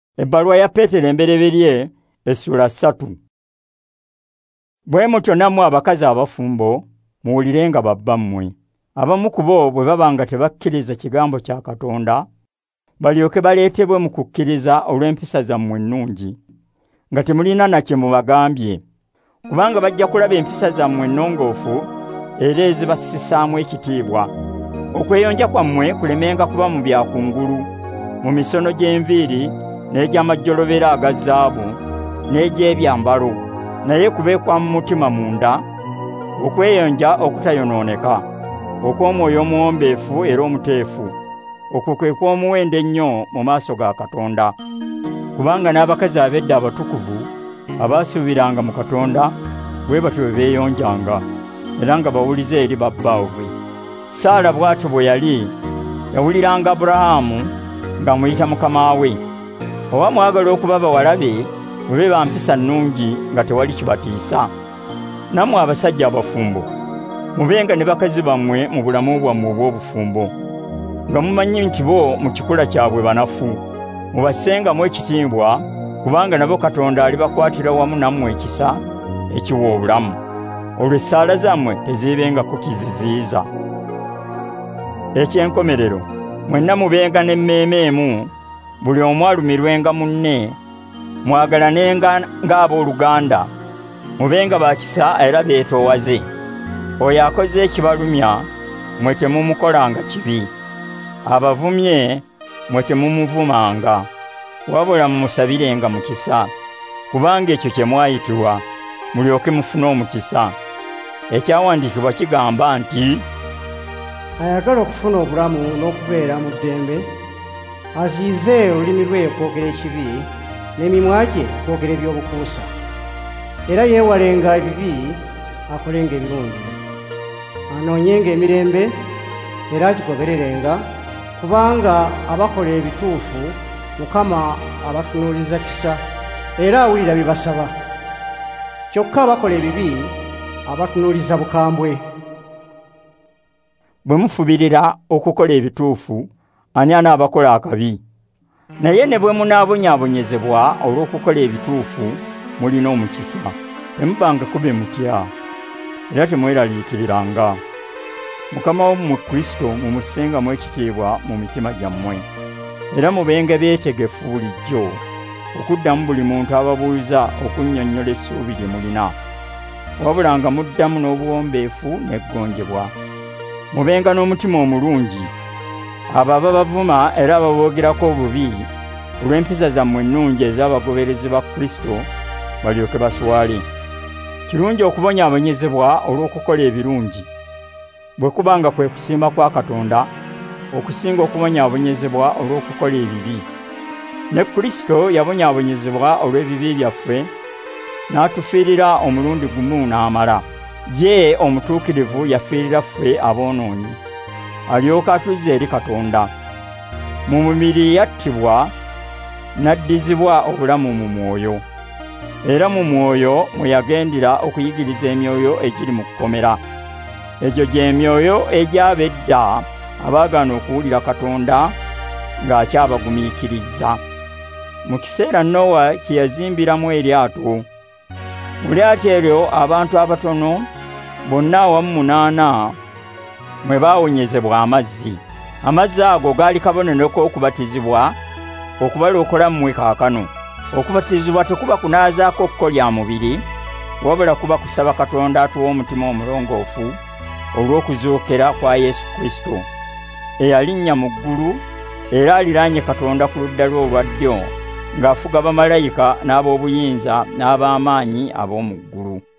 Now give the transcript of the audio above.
Ebbaluwa ya Petero embereberye essula 3. Bwe mutyo nammwe abakazi abafumbo muwulirenga babbammwe. Abamu ku bo bwe babanga tebakkiriza kigambo kya Katonda balyoke baleetebwe mu kukkiriza olw'empisa zammwe ennungi nga temulina na kye mubagambye, kubanga bajja kulaba empisa zammwe ennongoofu era ezibasisaamu ekitiibwa. Okweyonja kwammwe kulemenga kuba mu byakungulu, mu misono gy'enviiri n'egy'amajjolobera aga zaabu n'egy'ebyambalo, naye kube kwa mu mutima munda, okweyonja okutayonooneka, okw'omwoyo omuwombeefu era omuteefu, okwo kwe kw'omuwendo ennyo mu maaso ga Katonda. Kubanga n'abakazi ab'edda abatukuvu abaasuubiranga mu Katonda bwe batyo bwe beeyonjanga, era nga bawuliza eri babbaabwe. Saala bw'atyo bwe yali yawuliranga Abulahaamu ng'amuyita mukama we. Oba mwagala okuba bawalabe mube ba mpisa nnungi nga tewali kibatiisa. Nammwe abasajja abafumbo mubenga ne bakazi bammwe mu bulamu bwammwe obw'obufumbo, nga mumanyi nti bo mu kikula kyabwe banafu. Mubassengamu ekitiibwa, kubanga nabo Katonda alibakwatira wamu nammwe ekisa ekiwa obulamu. Olwo essaala zammwe teziibengako kiziziiza. Ekyenkomerero, mwenna mubenga n'emmeeme emu, buli omu alumirwenga munne, mwagalanenga ng'abooluganda, mubenga bakisa era beetoowaze. Oyo akoze ekibalumya mwe temumukolanga kibi, abavumye mwe temumuvumanga, wabula mumusabirenga mukisa, kubanga ekyo kye mwayitirwa mulyoke mufune omukisa. Ekyawandiikibwa kigamba nti, ayagala okufuna obulamu n'okubeera mu ddembe, aziyize olulimi lwe okwogera ekibi n'emimwa gye okwogera eby'obukuusa, era yeewalenga ebibi akolenga ebirungi. Anoonyenga emirembe era agigobererenga, kubanga abakola ebituufu Mukama abatunuuliza kisa era awulira bye basaba. Kyokka abakola ebibi abatunuuliza bukambwe. Bwe mufubirira okukola ebituufu, ani anaabakola akabi? Naye ne bwe munaabonyaabonyezebwa olw'okukola ebituufu, mulina omukisa. Temubanga kube mutya, era temweraliikiriranga. Mukama wammwe Kristo mumussengamu ekitiibwa mu mitima gyammwe, era mubenga beetegefu bulijjo okuddamu buli muntu ababuuza okunnyonnyola essuubi lye mulina, wabula nga muddamu n'obuwombeefu n'eggonjebwa. Mubenga n'omutima omulungi, abo ababavuma era ababoogerako obubi olw'empisa zammwe ennungi ez'abagoberezi ba Kristo balyoke baswale. Kirungi okubonyaabonyezebwa olw'okukola ebirungi, bwe kubanga kwe kusiima kwa Katonda okusinga okubonyaabonyezebwa olw'okukola ebibi. Ne Kristo yabonyaabonyezebwa olw'ebibi byaffe, n'atufiirira omulundi gumu n'amala. Ye omutuukirivu yafiirira ffe aboonoonyi, alyoka atuzza eri Katonda. Mu mubiri yattibwa, n'addizibwa obulamu mu mwoyo, era mu mwoyo mwe yagendera okuyigiriza emyoyo egiri mu kkomera. Egyo gy'emyoyo egy'ab'edda abaagaana okuwulira Katonda ng'akyabagumiikiriza. Mu kiseera Nowa kye yazimbiramu eryato, mu lyato eryo abantu abatono bonna awamu 8 mwe baawonyezebwa amazzi. Amazzi ago gaali kabonero k'okubatizibwa okubalookola mmwe kaakano. Okubatizibwa tekuba kunaazaako kko lya mubiri, wabula kuba kusaba Katonda atuwa omutima omulongoofu olw'okuzuukira kwa Yesu Kristo, eyalinnya mu ggulu era aliraanye Katonda ku ludda lwe olwa ddyo ng'afuga bamalayika n'ab'obuyinza n'ab'amaanyi ab'omu ggulu.